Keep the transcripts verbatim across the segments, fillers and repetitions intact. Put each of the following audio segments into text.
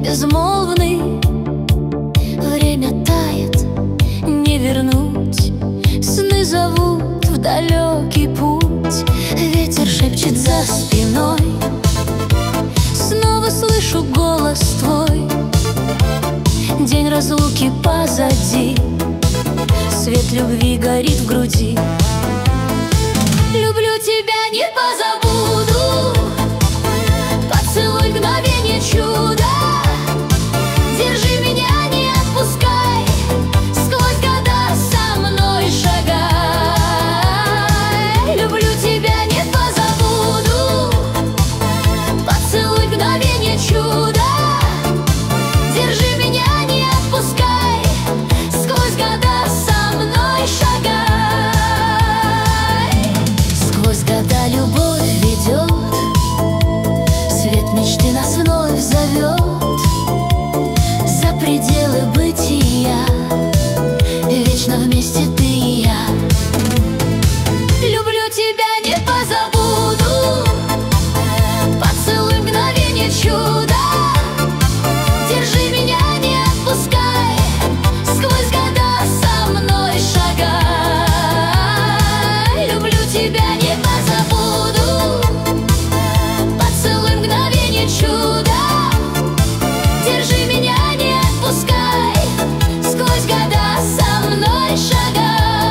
безмолвный. Время тает, не вернуть. Сны зовут в далекий путь. Ветер шепчет за спиной. Снова слышу голос твой. День разлуки позади. Свет любви горит в груди. Люблю тебя, не позабуду. Поцелуй, мгновенье чуда. Держи меня, не отпускай. Сквозь года со мной шагай. Люблю тебя, не позабуду. Поцелуй, мгновенье чуда. Держи меня, не отпускай. Сквозь года со мной шагай. Сквозь года любовь ведет. Свет мечты нас вновь зовет. За пределы бытия. Вечно вместе ты и я. Люблю тебя, не позабуду. Поцелуй, мгновенье чуда. Держи меня, не отпускай. Сквозь года со мной шагай. Люблю тебя, не позабуду. Поцелуй, мгновенье чуда. Держи меня, не отпускай. Сквозь года со мной шагай.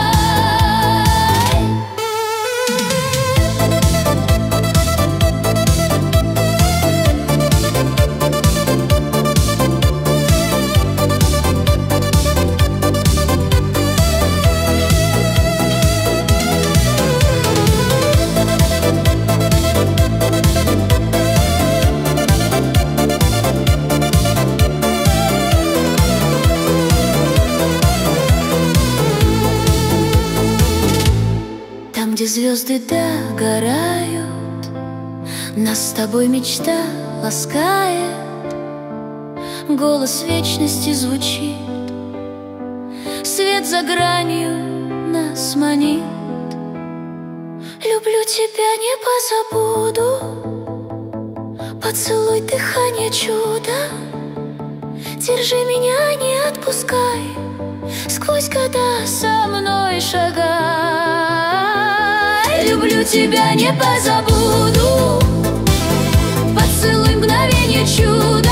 Там, где звезды догорают, нас с тобой мечта ласкает. Голос вечности звучит. Свет за гранью нас манит. Люблю тебя, не позабуду. Поцелуй, дыхание чуда. Держи меня, не отпускай. Сквозь года со мной шагай. Люблю тебя, не позабуду. Поцелуй, мгновенье чуда.